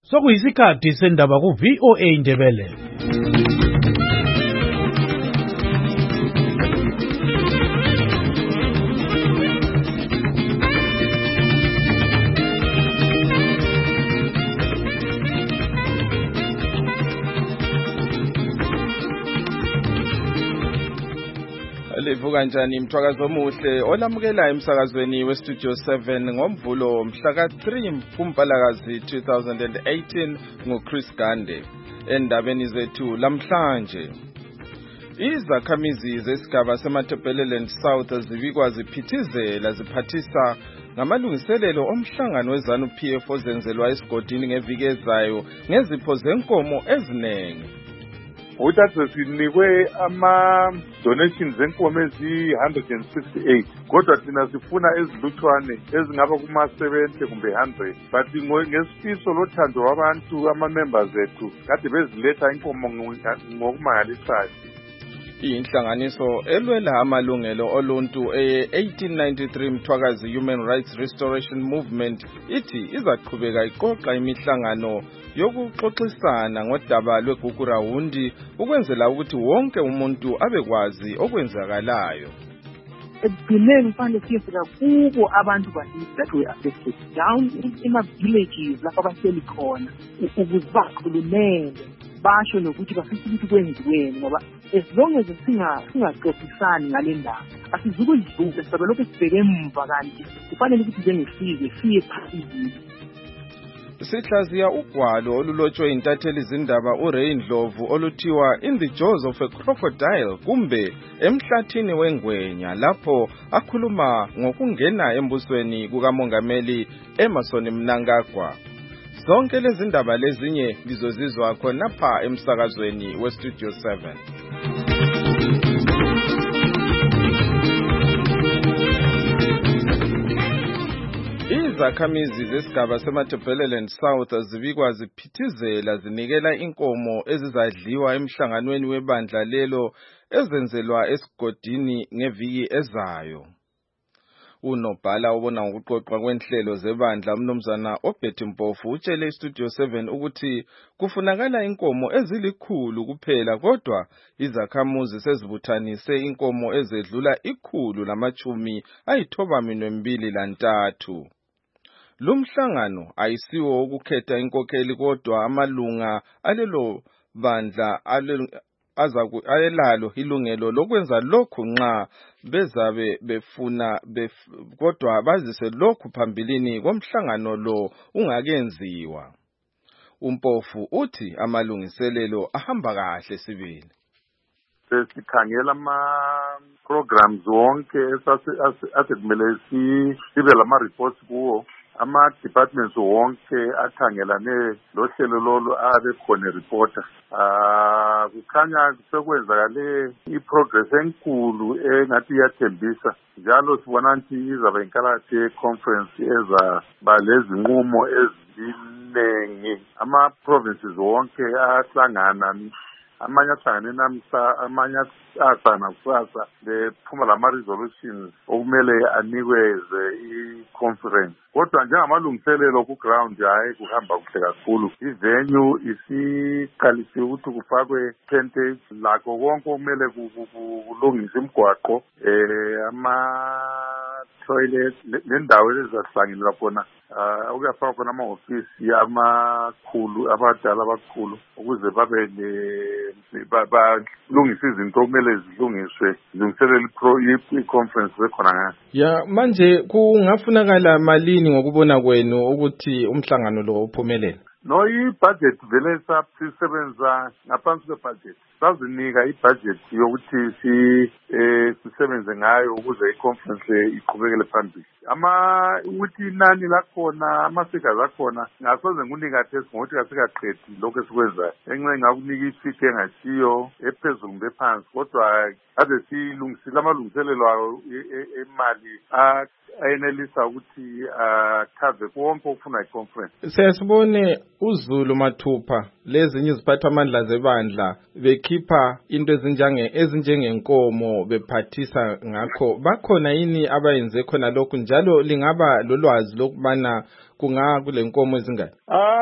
Sokuyisikhathi sendaba ku VOA Indebele. Livuka njani mthwakazi omuhle olamukela emsakazweni weStudio 7 ngomvulo mhla ka3 kuMpalakazi 2018 nguChris Gande. Endabeni zethu lamhlanje, izakhamizi zesigaba seMatabeleland South zibikwa ziphithizela ziphathisa ngamalungiselelo omhlangano weZANU-PF ozenzelwa esigodini ngeviki ezayo ngezipho zenkomo ezinengi. Uthathe sinikwe ama-donations zenkomo ezi-168 kodwa thina sifuna eziluthwane ezingaba kuma-70 kumbe 100 but ngesifiso lothando wabantu ama-members ethu kade beziletha inkomo ngokumangalisayo. Inhlanganiso elwela amalungelo oluntu e-1893 Mthwakazi Human Rights Restoration Movement ithi izaqhubeka iqoqa imihlangano yokuxoxisana ngodaba lweGugurawundi ukwenzela ukuthi wonke umuntu abekwazi okwenzakalayo. Ekugcineni kufanele siyefika kubo abantu bakithi that were affected down ema-villages lapho abahleli khona ukuze bakhulumele basho nokuthi bafisa ukuthi kwenziweni ngoba as long as singaxoxisani ngale ndaba asizukudlula sisabe lokhu sibheke emva kanti kufanele ukuthi njengesizwe siye phambili. Sihlaziya ugwalo olulotshwe intatheli zindaba uRay Ndlovu oluthiwa In the Jaws of a Crocodile kumbe emhlathini wengwenya lapho akhuluma ngokungena embusweni kukamongameli Emmerson Mnangagwa. Zonke lezi ndaba lezinye lizozizwa khonapha emsakazweni weStudio 7. Izakhamizi zesigaba seMatabeleland South zibikwa ziphithizela zinikela inkomo ezizadliwa emhlanganweni webandla lelo ezenzelwa esigodini ngeviki ezayo. Unobhala obona ngokuqoqwa kwenhlelo zebandla umnumzana Obert Mpofu utshele iStudio 7 ukuthi kufunakala inkomo ezilikhulu kuphela kodwa izakhamuzi sezibuthanise inkomo ezedlula 193. Lumhlangano ayisiwo ukukhetha inkokheli kodwa amalunga alelo bandla ayelalo ilungelo lokwenza lokhu nxa bezabe befuna kodwa bazise lokhu phambilini komhlangano lo ungakenziwa. Umpofu uthi amalungiselelo ahamba kahle sibili. Sikhangela ama-programs wonke asekumele sibe lama-reports kuwo. Ama-departments wonke akhangelane lohlelo lolu abekhona reporter. Kukhanya sekwenzakale i-progress enkulu engathi iyathembisa. Njalo sibona ukuthi izaba inkalakhe ye-conference ezaba lezinqumo ezinengi. Ama-provinces wonke ahlangana, amanye ahlangane namhla, amanye ahlangana kusasa bephuma lama-resolutions okumele anikweze i-conference. Kodwa njengamalungiselelo ku-ground hayi kuhamba kuhle kakhulu. Ivenue isiqalisiwe ukuthi kufakwe tentage lakho konke okumele kulungise imigwaqo, ama-toilet nendawo ezizahlanganelwa khona ukuyafaka khona ama-ofisi amakhulu abadala abakhulu ukuze balungise izinto okumele zilungiswe zilungiselele i-conference bekhona ngayo. Ya manje kungafunakala malini ngokubona kwenu ukuthi umhlangano lo uphumelele? No, i-budget vele sisebenza ngaphansi kwe-budget. Sazinika i-budget yokuthi sisebenze ngayo ukuze i-conference iqhubekele phambili. Ukuthi inani lakhona, ama-figures akhona, ngasoze ngikunikathesi ngokuthi kasikaqedi lokhu esikwenzayo. Enxe ngakunika i-sheet engasiyo ephezulu kumbe phansi, kodwa ade silungisile amalungiselelo ayo emali ayenelisa ukuthi khave konke okufuna i-conference. Siyasibone uZulu Mathupha lezinye iziphathamandla zebandla bekhipha into ezinjengenkomo bephathisa ngakho bakhona yini abayenze khona lokhu njalo lingaba lolwazi lokubana kule nkomo ezingani?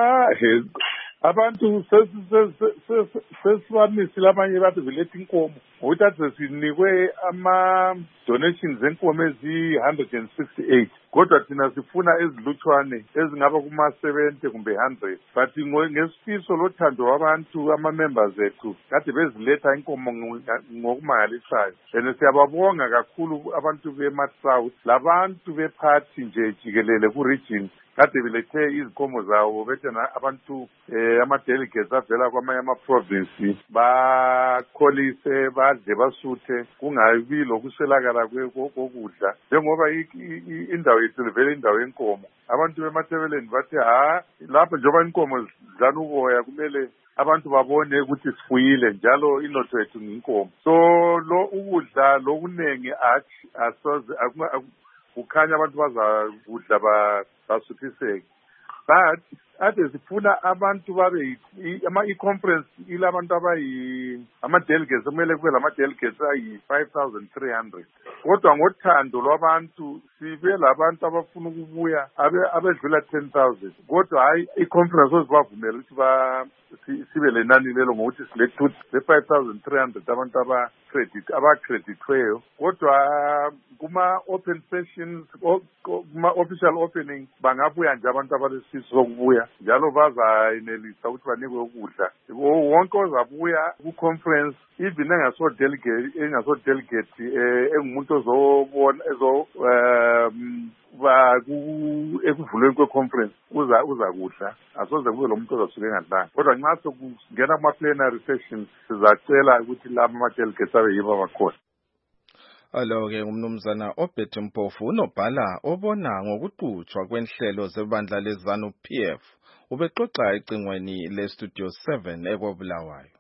Abantu sesibamisile abanye bathi vilethe inkomo ngokuthi athi sinikwe ama-donations enkomo ezi-168 kodwa thina sifuna ezilutshwane ezingaba kuma-70 kumbe 100 but ngesifiso lothando wabantu ama-members ethu kade beziletha inkomo ngokumangalisayo and siyababonga kakhulu abantu be-South labantu bephathi nje jikelele ku-region kade belethe izinkomo zawo bethena abantu ama-delegates avela kwamanye ama-province bakholise badle basuthe kungabi lokuswelakala kokudla njengoba indawo yethu livele indawo yenkomo abantu bemathebeleni bathi lapho njengoba inkomo zidlana uboya kumele abantu babone ukuthi sifuyile njalo inotho yethu nginkomo so lo ukudla lokunengi asoze kukhanya abantu bazakudla basuthiseke but ade sifuna abantu babe i-conference ilabantu ama-delegates kumele kube lama-delegates ayi-5,300 kodwa ngothando lwabantu sibe labantu abafuna ukubuya abedlula 10,000 kodwa hayi i-conference ozibavumela ukuthi sibe lenani lelo ngokuthi silethe le-5,300 abantu abakredithweyo kodwa kuma-open sessions kuma-official opening bangabuya nje abantu abalesifiso sokubuya njalo bazayenelisa ukuthi banikwe ukudla wonke ozabuya ku-conference even engaso-delegate engumuntu ozobona ekuvulweni kwe-conference uza kudla asoze kube lo muntu ozasuke engadlanga kodwa nxa sokungena kuma-plenary sessions sizacela ukuthi laba ama-delegates abe yibo abakhona. Alo-ke umnumzana Obed Mpofu unobhala obona ngokuqhutshwa kwenhlelo zebandla leZANU-PF ubexoxa ecingweni leStudio 7 eKobulawayo.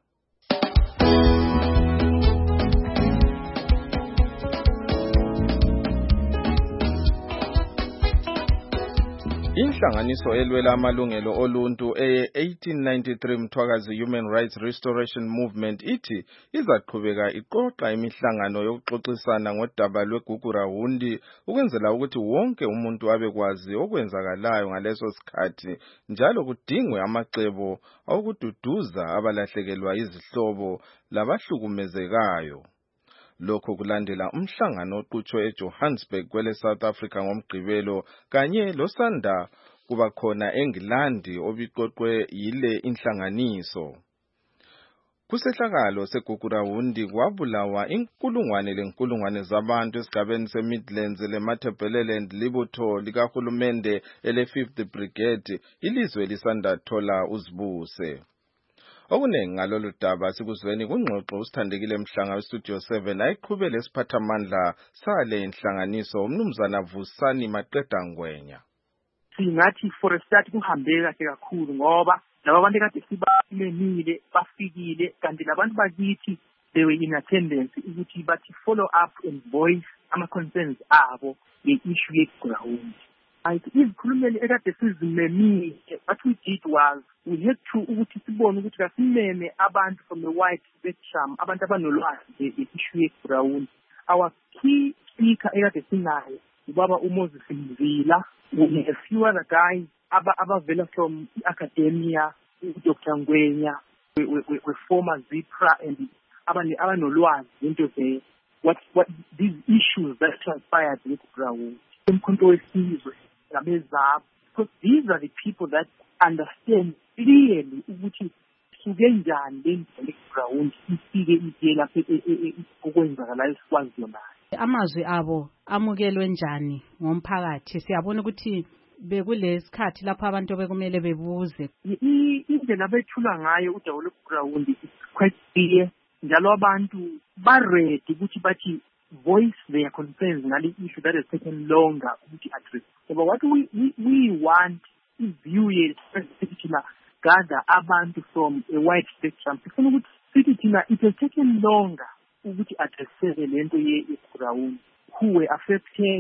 Inhlanganiso elwela amalungelo oluntu eye-1893 Mthwakazi Human Rights Restoration Movement ithi izaqhubeka iqoqa imihlangano yokuxoxisana ngodaba lweGugurahundi ukwenzela ukuthi wonke umuntu abekwazi okwenzakalayo ngaleso sikhathi njalo kudingwe amacebo okududuza abalahlekelwa izihlobo labahlukumezekayo. Lokho kulandela umhlangano oqhutshwe eJohannesburg kwele South Africa ngoMgqibelo kanye losanda kuba khona eNgilandi obiqoqwe yile inhlanganiso. Kusehlakalo seGugurahundi kwabulawa inkulungwane zabantu esigabeni seMidlands leMatabeleland libutho likahulumende ele-5th Brigade ilizwe lisandathola uzibuse. Okunengi ngalolu daba sikuzweni kungxoxo usithandekile Mhlanga weStudio 7 ayiqhubele isiphathamandla sale inhlanganiso umnumzana Vusani Maqeda Ngwenya. Singathi for a start kuhambe kahle kakhulu ngoba laba bantu kade sibalemile bafikile kanti labantu bakithi they were in attendance ukuthi bathi follow up and voice ama-concerns abo nge-issue yeGugurahundi. Izikhulumeli ekade sizimemile what we did was we had to ukuthi sibone ukuthi kasimeme abantu from the white spectrum abantu abanolwazi nge-issue yeGugurahundi. Our key speaker ekade sinayo ubaba uMoses Mvila, a few other guys abavela from academia, Dr. Ngwenya, we former ZIPRA and abanolwazi into what these issues that transpired with Gugurahundi. Because these are the people that understand clearly ukuthi suke njani le Gugurahundi ifike iyela okwenzakalayo sikwazona. Amazwi abo amukelwe njani ngomphakathi? Siyabona ukuthi bekulesikhathi lapho abantu bekumele bebuze. Indlela abethula ngayo udaba lweGugurahundi is quite clear. Njalo abantu ba-ready ukuthi bathi voice their concerns ngale issue that has taken longer ukuthi address. But what we want is view thina gather abantu from a wide spectrum. Sifuna ukuthi sithi thina it has taken longer ukuthi addresseke lento yeGugurahundi, who were affected,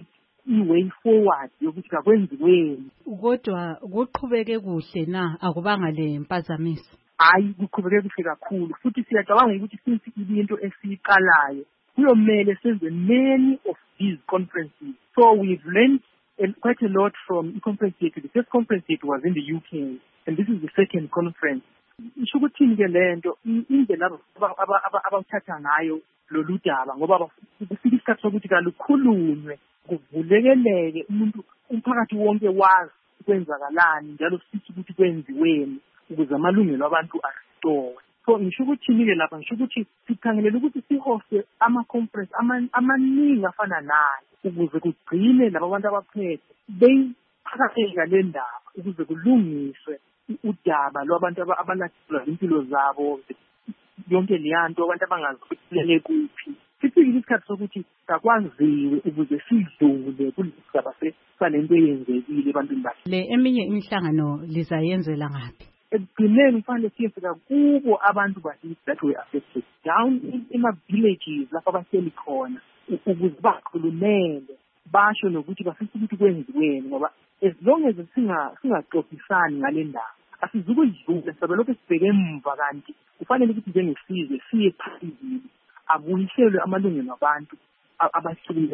i-way forward yokuthi akwenziweni. Kodwa kuqhubeke kuhle na akubanga le mpazamiso? Hayi, kuqhubeke kuhle kakhulu futhi siyacabanga ukuthi since into esiyiqalayo kuyomele senze many of these conferences. So we've learned quite a lot from the conference yethu. The first conference yethu was in the UK and this is the second conference. Isho ukuthini ke lento indlela abawuthatha ngayo lolu daba ngoba kufika isikhathi sokuthi kalukhulunywe kuvulekeleke umuntu umphakathi wonke wazi kwenzakalani njalo sithi ukuthi kwenziweni ukuze amalungelo abantu arestore. So ngisho ukuthini ke lapha ngisho ukuthi sikhangelela ukuthi sihoste ama-conference amaningi afana nayo ukuze kugcine laba bantu abaphethe beyiphakatheka le ndaba ukuze kulungiswe udaba lwabantu abalahlekelwa impilo zabo yonke leyanto abantu abangazikhulele kuphi. Sifikile isikhathi sokuthi sakwaziwe ukuze sidlule kulesigaba salento eyenzekile ebantwini bakhe. Le eminye imihlangano lizayenzela ngaphi? Ekugcineni kufanele siyefika kubo abantu bakithi that were affected down ema-villages lapho abahleli khona ukuze bakhulumele basho nokuthi bafisa ukuthi kwenziweni ngoba as long as singaxoxisani ngale ndaba asizukudlula sabe lokho sibheke emva kanti kufanele ukuthi njengesizwe siye phambili abuyiselwe amalungelo abantu abahlukile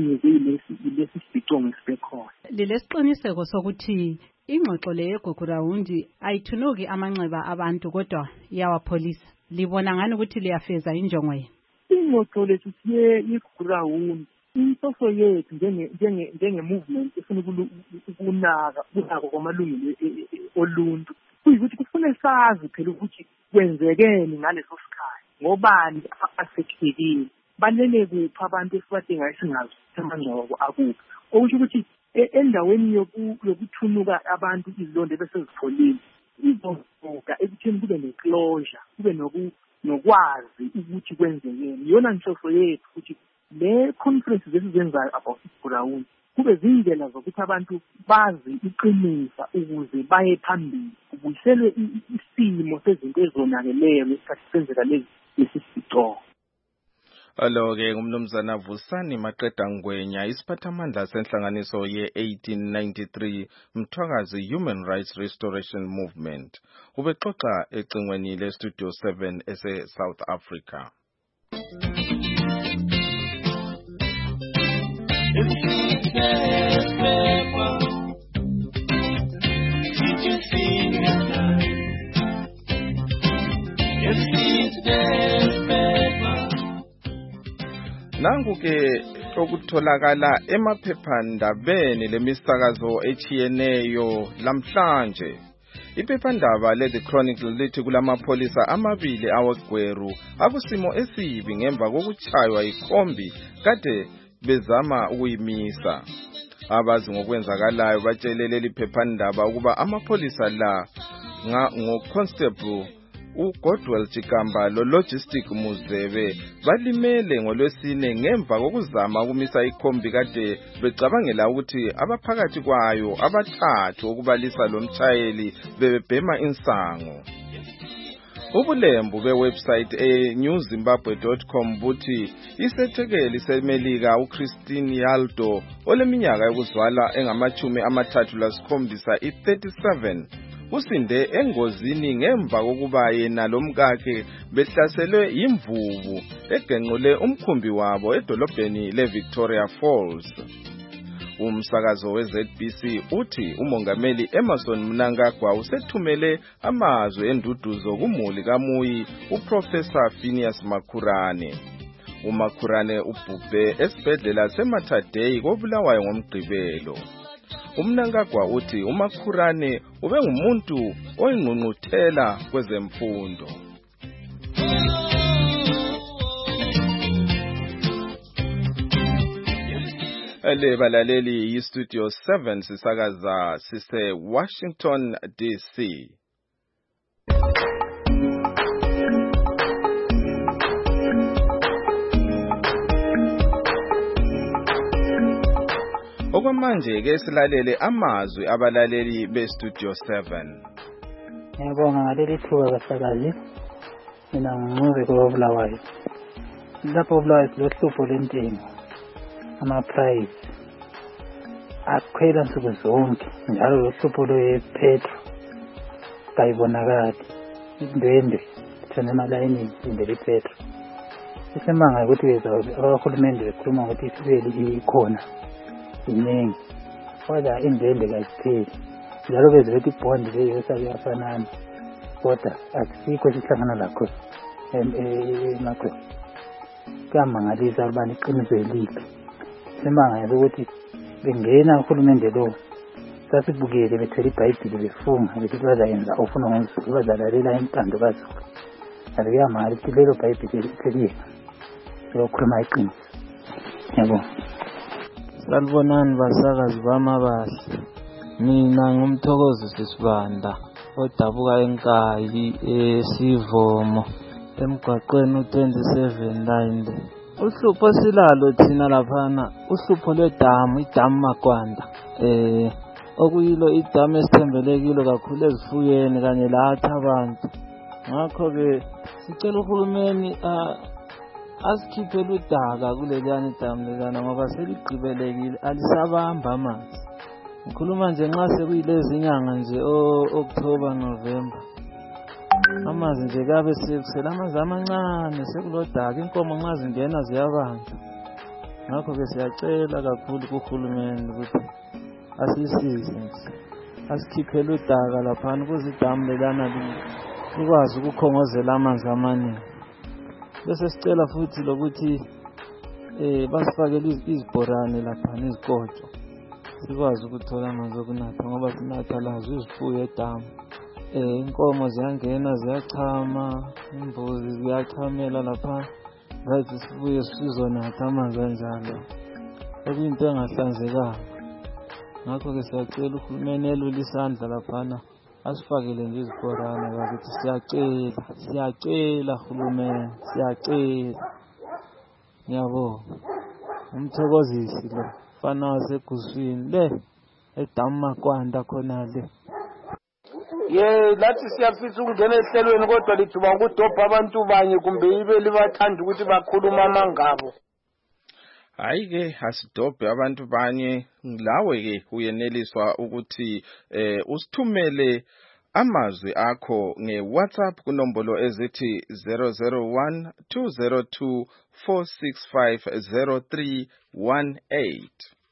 lesi sicongo sibekhona. Lesiqiniseko sokuthi ingxoxo le yeGugurawundi ayithunuki amanxeba abantu kodwa iyawapholisa. Libona ngani ukuthi liyafeza injongo yenu? Ingxoxo lethu yeGugurawundi inhloso yethu njenge-movement efuna ukunaka kwamalungelo oluntu kuyikuthi kufanele sazi phela ukuthi kwenzekeni ngaleso sikhathi ngobani abasekekile balele kuphi abantu esibadingayo singazi amangcwabo akuphi. Okusho ukuthi endaweni yokuthunuka abantu izilonda bese zipholile izovuka ekutheni kube ne-closure kube nokwazi ukuthi kwenzekeni. Iyona nhloso yethu ukuthi le conference zesizenzayo about iGugurawundi kube zindlela zokuthi abantu bazi iqinisa ukuze baye phambili kubuyiselwe isimo sezinto ezonakeleyo ngesikhathi senzeka lesi sico. Alo-ke ngumnumzana Vusani Maqeda Ngwenya isiphathamandla senhlanganiso ye-1893 Mthwakazi Human Rights Restoration Movement ubexoxa ecingweni le-Studio 7 ese-South Africa. Nangu-ke okutholakala emaphephandabeni lemisakazo echiyeneyo lamhlanje. Iphephandaba le-The Chronicle lithi kulamapholisa amabili aweGweru akusimo esibi ngemva kokuchaywa ikhombi kade bezama ukuyimisa. Abazi ngokwenzakalayo batshelele liphephandaba ukuba amapholisa la ngo-Constable uGodwell Chikamba lo-Logistic Muzebe balimele ngolwesine ngemva kokuzama ukumisa ikhombi kade becabangela ukuthi abaphakathi kwayo abathathu okubalisa lo mtshayeli bebebhema insango. Ubulembu bewebsite newzimbabwe.com buthi isethekeli semelika uChristine Yaldo oleminyaka yokuzalwa engama-37 i-37 usinde engozini ngemva kokuba yena lomkakhe behlaselwe imvubu egenqule umkhumbi wabo edolobheni leVictoria Falls. Umsakazo weZBC uthi umongameli Emmerson Mnangagwa usethumele amazwi enduduzo kumuli kaMuyi uProfessor Phineas Makhurane. uMakhurane ubhubhe esibhedlela seMatadei koBulawayo ngoMgqibelo. Umnangagwa uthi uMakhurane ubengumuntu oyingqungquthela kwezemfundo. Balaleli yiStudio 7 sisakaza sise Washington DC. Okwamanje ke silalele amazwi abalaleli beStudio 7. Ngiyabonga ngaleli thuba basakazi. Mina ngumuzi koBulawayo. Lapho koBulawayo silohlupho lentengo. Ama-price akhwela nsuku zonke njalo lohlupho lwe-petro kayibonakali indwendwe thona emalayinini indlela ipetro isemanga ukuthi abahulumende bekhuluma ukuthi isibeli ikhona iningi kodwa indwendwe kayipheli njalo bezibethi ibhondi leyo esabe yafanana kodwa akusikho sihlangana lakho emakweni kuyamangalisa ukubana iqiniso elihle semanga ukuthi bengena uhulumende lo sasibukele bethela iBhayibheli befunga besithi bazayenza ofuna ngomzulu bazalalela intando kaZulu aliyamali ukuthi lelo Bhayibheli litheliwe lokukhuluma iqiniso yabo. Salibonani basakazi bamabahle, mina ngumthokozi Sibanda odabuka eNkayi eSivomo emgwaqweni u27 line. Uhlupho silalo thina laphana uhlupho lwedamu, idamu Makwanda, okuyilo idamu esithembelekile kakhulu ezifuyeni kanye lathi abantu. Ngakho ke sicela uhulumeni asikhiphele udaka kuleliyana idamu lelana ngoba seligqibelekile alisabamba amanzi. Ngikhuluma nje nxa sekuyilezi inyanga nje October November amanzi nje kabe sekusela amanzi amancane sekulodaka, inkomo nxa zingena ziyabanda. Ngakho ke siyacela kakhulu kuhulumeni ukuthi asisize asikhiphele udaka laphana ukuze idamu lelana likwazi ukukhongozela amanzi amaningi. Bese sicela futhi lokuthi basifakele izibhorane laphana, izikotsho, sikwazi ukuthola amanzi okunatha ngoba sinatha lazo izifuyo edamu. Inkomo ziyangena ziyachama, imbuzi ziyachamela lapha, ngathi sibuye sizonatha amanzi anjalo, okuyinto engahlanzekanga. Ngakho ke siyacela uhulumeni elule isandla laphana asifakele nje izibhorane bakithi. Siyacela hulumeni, siyacela. Ngiyabonga. Umthokozisi lo fana waseguswini le edamu Makwanda khona le. Lathi siyafisa ukungena ehlelweni kodwa lithuba ukudobha abantu banye kumbe ibe libathanda ukuthi bakhuluma amangabo. Hayi ke asidobhe abantu banye. Lawe ke uyeneliswa ukuthi usithumele amazwi akho ngeWhatsApp kunombolo ezithi 001 202 465 0318.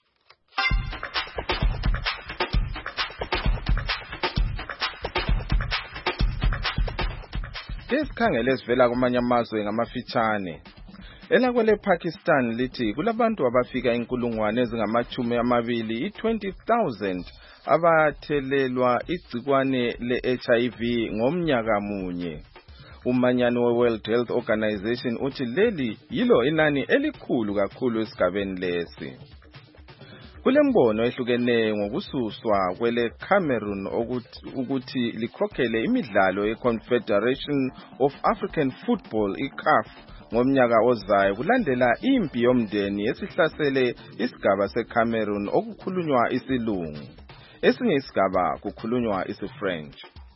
Isikhangele sivela kumanye amazwe ngamafitshane. Elakwele Pakistan lithi kulabantu abafika inkulungwane ezingamachumi amabili 20,000 abathelelwa igcikwane le-HIV ngomnyaka munye. Umanyano we-World Health Organization uthi leli yilo inani elikhulu kakhulu esigabeni lesi. Kulembono ehlukeneyo ngokususwa kwele Cameroon ukuthi likhokhele imidlalo ye-Confederation of African Football i-CAF ngomnyaka ozayo kulandela impi yomndeni esihlasele isigaba seCameroon okukhulunywa isilungu. Esinye isigaba kukhulunywa isiFrench.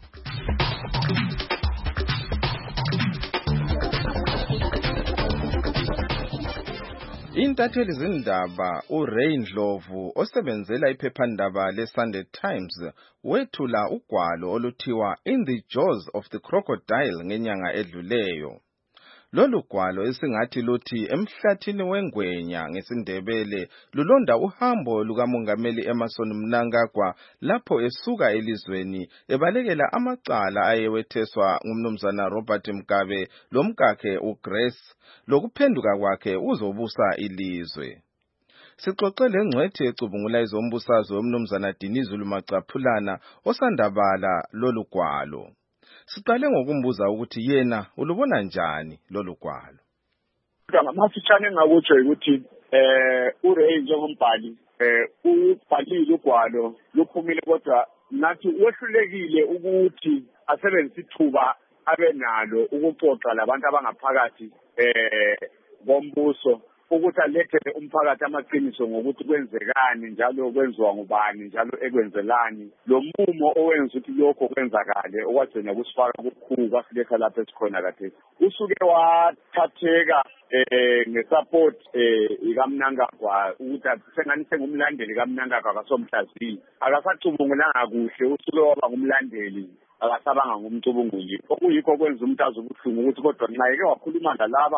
Intatheli zindaba uRay Ndlovu osebenzela iphephandaba leSunday Times wethula ugwalo oluthiwa In the Jaws of the Crocodile ngenyanga edluleyo. Lolu gwalo esingathi luthi emhlathini wengwenya ngesindebele lulonda uhambo lukamongameli Emmerson Mnangagwa lapho esuka elizweni ebalekela amacala ayewetheswa ngumnumzana Robert Mugabe lomkakhe uGrace lokuphenduka kwakhe uzobusa ilizwe. Sixoxele ngcwethi ecubungula izombusazwe umnumzana Dinizulu Macaphulana osandabala lolu gwalo. Siqale ngokumbuza ukuthi yena ulubona njani lolu gwalo. Ngamafitshane engakutsho ukuthi uRay njengombhali ubhalile ugwalo luphumile kodwa nathi wehlulekile ukuthi asebenzise ithuba abenalo ukuxoxa labantu abangaphakathi bombuso ukuthi alethele umphakathi amaqiniso ngokuthi kwenzekani njalo kwenziwa ngubani njalo ekwenzelani lo mumo owenza ukuthi lokho kwenzakale okwagcina kusifaka kukhulu kwasiletha lapha esikhona kade usuke wathatheka ngesupport ikaMnangagwa ukuthi sengani sengumlandeli kaMnangagwa akasomhlaziyi akasacubungulanga kuhle usuke waba ngumlandeli akasabanga ngumcubunguli okuyikho kwenza umuntu azobuhlungu ukuthi kodwa nxa eke wakhuluma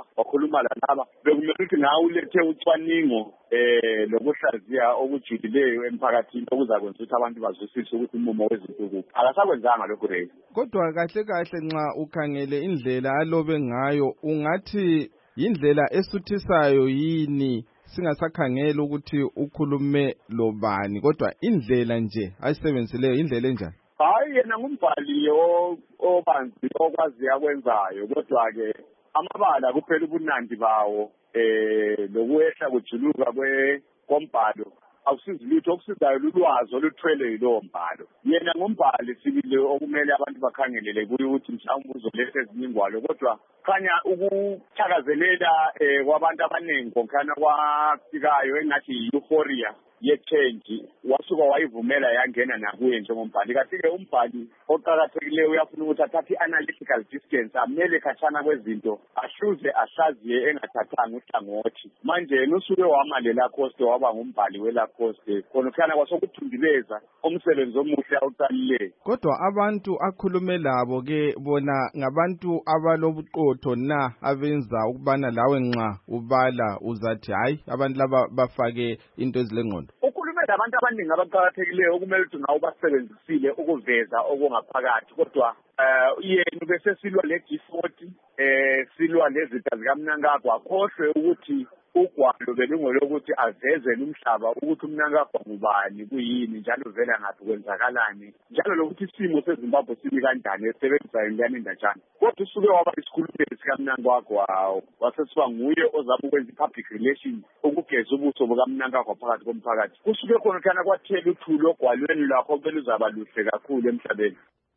lalaba bekumele ukuthi ngawe ulethe ucwaningo lokuhlaziya okujulileyo emphakathini okuzakwenza ukuthi abantu bazwisise ukuthi umumo wezinto kuphi akasakwenzanga lokho rey kodwa kahle kahle nxa ukhangele indlela alobe ngayo ungathi yindlela esuthisayo yini singasakhangela ukuthi ukhulume lobani kodwa indlela nje ayisebenzisileyo indlela enjani hayi yena ngumbhali obanzi okwazi akwenzayo kodwa-ke amabala kuphela ubunandi bawo lokwehla kujuluka kombhalo awusizi lutho okusizayo lulwazi oluthwele yilowo mbhalo yena ngumbhali sibili okumele abantu bakhangelele kuyo ukuthi mhlawumbe uzoletha ezinye ingwalo kodwa khanya ukuthakazelela kwabantu abaningi ngokhana kwafikayo engathi yi-euphoria ye-change wasuka wayivumela yangena nakuye njengombhali kanti-ke umbhali oqakathekileyo uyafuna ukuthi athathe i-analytical distance amele khatshana kwezinto ahluze ahlaziye engathathanga uhlangothi manje yena usuke wama-Lacoste waba ngumbhali we-Lacoste khonokhana kwasokuthundubeza umsebenzi omuhle awuqalileyo kodwa abantu akhulume labo-ke bona ngabantu abalobuqotho na abenza ukubana lawe nxa ubala uzathi hayi abantu laba bafake into ezilengqondo ukhulume labantu abaningi abaqakathekileyo okumele ukuthi ngawo basebenzisile ukuveza okungaphakathi kodwa yena bese silwa le-G40 silwa lezitha zikaMnangagwa khohlwe ukuthi ugwalo belungolokuthi avezele umhlaba ukuthi uMnangagwa ngubani kuyini njalo vela ngaphi kwenzakalani njalo lokuthi isimo seZimbabwe simi kanjani esebenzisa indlela endatshana kodwa usuke waba isikhulumeli sikaMnangagwa wasesiba nguye ozama ukwenza i-public relations ukugeza ubuso bukaMnangagwa phakathi komphakathi kusuke khona khana kwathela uthuli ogwalweni lwakho beluzaba luhle kakhulu emhlabeni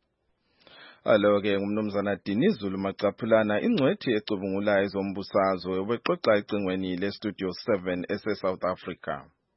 Alo-ke ngumnumzana Dinizulu Macaphulana ingcwethi ecubungulayo ezombusazwe ubexoxa ecingweni le-Studio 7 ese-South Africa.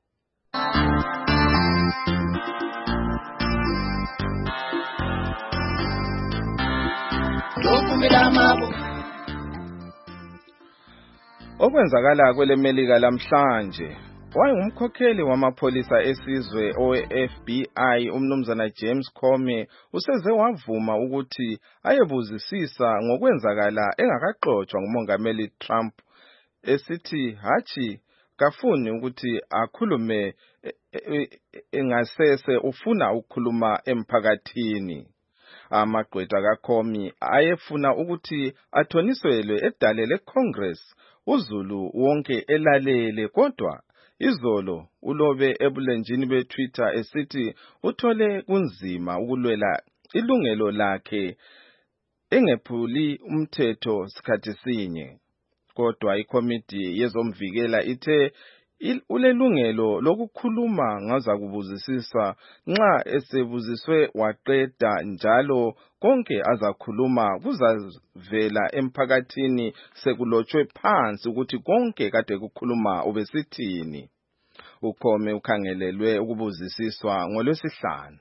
Okwenzakala kwelemelika lamhlanje wayengumkhokheli wamapholisa esizwe owe-FBI umnumzana James Comey useze wavuma ukuthi ayebuzisisa ngokwenzakala engakaxotshwa ngumongameli Trump esithi hathi kafuni ukuthi akhulume engasese ufuna ukukhuluma emphakathini. Amagqwetha kaComey ayefuna ukuthi athoniselwe edale leCongress uzulu wonke elalele kodwa izolo ulobe ebulenjini beTwitter esithi uthole kunzima ukulwela ilungelo lakhe engephuli umthetho sikhathi sinye kodwa ikomiti yezomvikela ithe ulelungelo lokukhuluma ngazakubuzisisa nxa esebuziswe waqeda njalo konke azakhuluma kuzavela emphakathini sekulotshwe phansi ukuthi konke kade kukhuluma ubesithini. uComey ukhangelelwe ukubuzisiswa ngoLwesihlanu.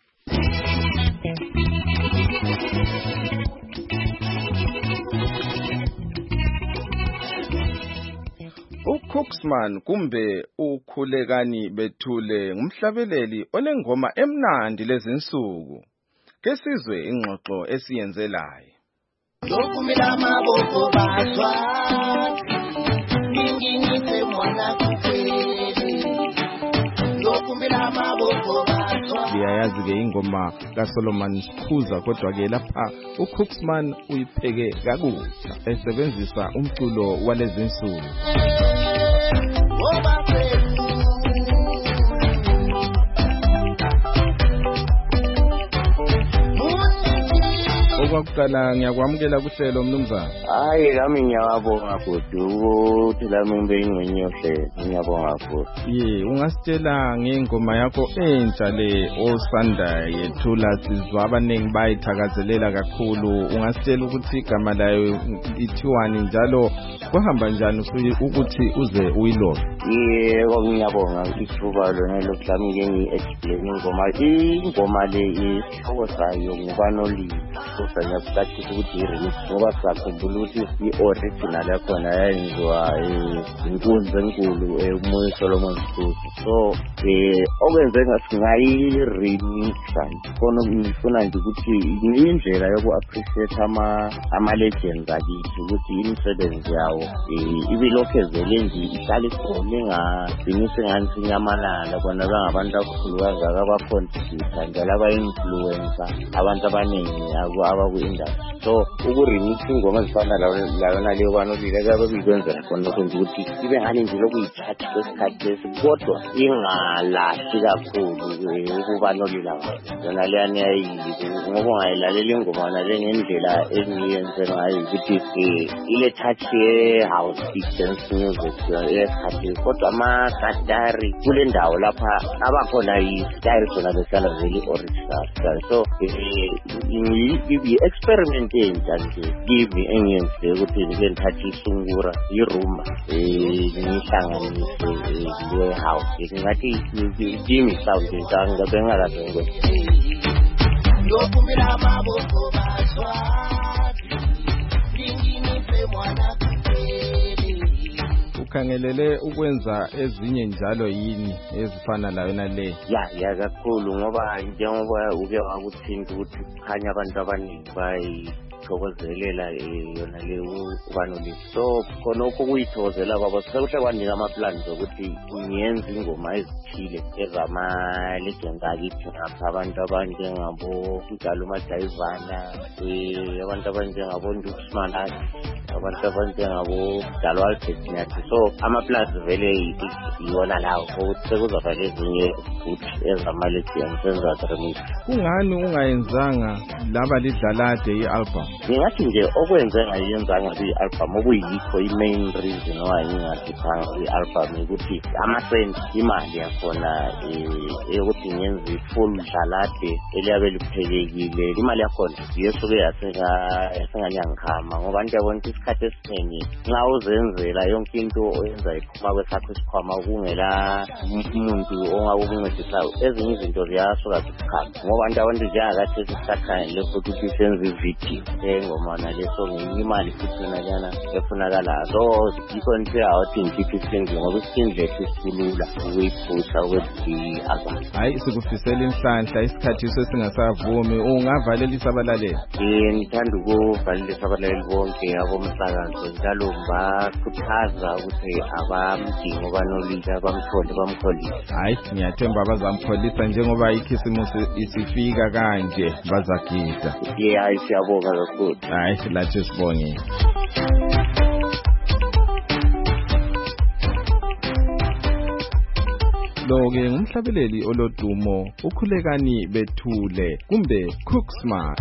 uCooksman kumbe ukhulekani bethule ngumhlabeleli olengoma emnandi lezinsuku. Kesizwe ingxoxo esiyenzelayo. Lokumela amaboko baswa ngingise mwana kupheli lokumela amaboko baswa Liyayazi ke ingoma kaSolomon Sikhuza kodwa ke lapha uCooksman uyipheke kakuhle esebenzisa umculo walezinsuku. kwakuqala ngiyakwamukela kuhlelo mnumzana. Hayi lami ngiyabonga futhi ukuthi lami ngibe ingcenye yohlelo ngiyabonga futhi. Ungasitshela ngengoma yakho entsha le osanda yethula sizwa abaningi bayithakazelela kakhulu. Ungasitshela ukuthi igama layo ithiwani njalo kuhamba njani ukuthi uze uyilove? Yebo ngiyabonga ithuba lona lokuhlami ke ngi-explain ingoma le isihloko sayo ngubani olile kusanyaphathisa ukuthi i-remix ngoba sakhumbula ukuthi i-original yakhona yayenziwa inkundla enkulu uMoyo Solomon Studio. So okwenze ngasingayi-remixa khona ngifuna nje ukuthi indlela yoku-appreciate ama-legends akithi ukuthi imisebenzi yawo ibilokhu nje ihlale khona ingagcinisi ngani sinyamalala bona bangabantu abakhulu kangaka abacontributor njalo aba-influencer abantu abaningi abaku-industry. So ukuremix ingoma ezifana layona leyo kwanolile kabebikwenzela khona lokho nje ukuthi ibe ngani nje lokuyithatha kwesikhathi lesi kodwa ingalahli kakhulu ukubanolila ngayo yona leyani yayili ngoba ungayilalela ingoma nale ngendlela engiyenze ngayo ukuthi ile touch ye-house beat dance music esikhathi kodwa amakatari kule ndawo lapha abakhona i-style zona behlala vele original. So i-experiment entsha nje kimi engiyenzile ukuthi ngike ngithathe isungura irumba ngihlanganise le-house ngathi kimi sound ngabe ngakaze ngikwenze. Yokumbila amaboko baswazi linginipe mwana ukhangelele ukwenza ezinye njalo yini ezifana la yona le? Ya kakhulu ngoba njengoba uke wakuthinta ukuthi khanya abantu abaningi bayithokozelela yona le ubanolile. So khonokho kuyithokozela kwabo sekuhle kwanika ama-plans ukuthi ngiyenze ingoma ezithile ezama-legends akithi ngapha abantu abanjengabo Mdalo Madayivana, abantu abanjengabo Ndukusmana, abantu abanjengabo Mdalo Albert Nyathi. So ama-plans vele yona lawo ukuthi sekuzaba lezinye futhi ezama-legends enza-remix. Kungani ungayenzanga laba lidlalade i-album? Ngingathi nje okwenze ngayenzanga kwi-album okuyikho i-main reason why ngingakhiphanga kwi-album ukuthi ama-cents imali yakhona yokuthi ngenze i-full dlalade eliyabe liphelekile imali yakhona yesuke yasenganyangikhama ngoba ndiyabona ukuthi isikhathi esiningi nxa uzenzela yonke into oyenza iphuma kwesakho isikhwama kungela umuntu ongakuncedisayo ezinye izinto ziyasuka zikhama ngoba ndiyabona njengakathi sisakhangele futhi senze ividiyo engoma naleso ngenyimali futhi nalana efunakala. So yikho nje awuthi ngikhiphe isingle ngoba isingle esikulula ukuyiphusha ukuthi album. Hayi sikufisela inhlanhla isikhathi sesingasavumi ungavalela isabalaleli. Ngithanda ukuvalelisa abalaleli bonke abomsakazo njalo bakhuthaza ukuthi abamdingi obanolile bamkholise. Hayi ngiyathemba bazamkholisa njengoba ikhisimusi isifika kanje bazagida. Hayi siyabonga kakhulu. Hayi lathi sibonge. Lo-ke ngumhlabeleli olodumo ukhulekani Bethule kumbe Cooksmart.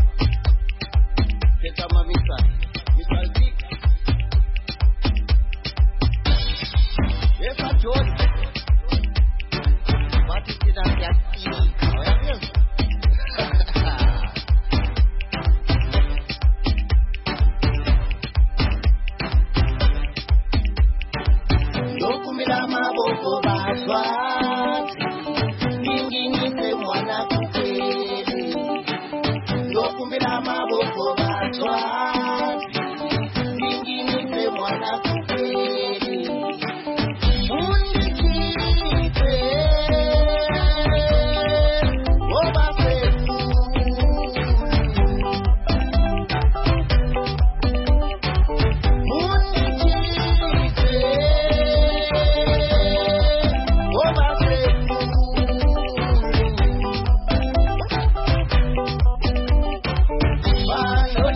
Bye.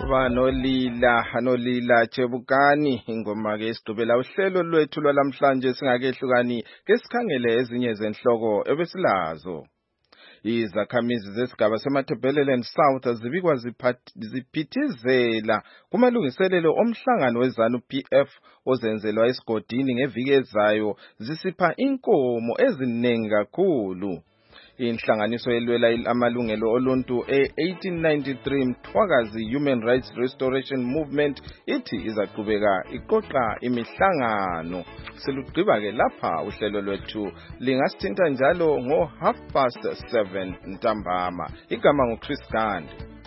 Siyaba nolila Chebukani ingoma ke isidubela uhlelo lwethu lwalamhlanje singakehlukani ke sikhangele ezinye zenhloko ebesilazo. Izakhamizi zesigaba seMatabeleland South zibikwa ziphithizela kumalungiselelo omhlangano wezanu PF ozenzelwa esigodini ngeviki ezayo zisipha inkomo eziningi kakhulu. Inhlanganiso elwela amalungelo oluntu e1893 Mthwakazi Human Rights Restoration Movement ithi izaqhubeka iqoqa imihlangano. Selugqiba ke lapha uhlelo lwethu lingasithinta njalo ngo 7:30 ntambama. Igama nguChris Gandhi.